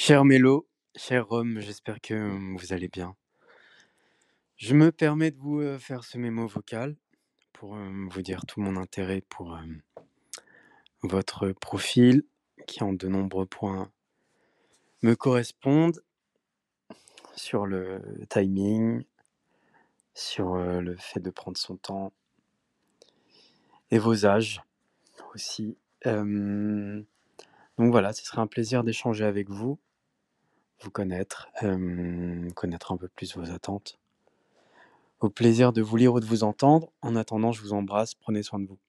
Cher Mélo, cher Rome, j'espère que vous allez bien. Je me permets de vous faire ce mémo vocal pour vous dire tout mon intérêt pour votre profil qui en de nombreux points me correspondent sur le timing, sur le fait de prendre son temps et vos âges aussi. Donc voilà, ce serait un plaisir d'échanger avec vous, vous connaître, connaître un peu plus vos attentes. Au plaisir de vous lire ou de vous entendre. En attendant, je vous embrasse, prenez soin de vous.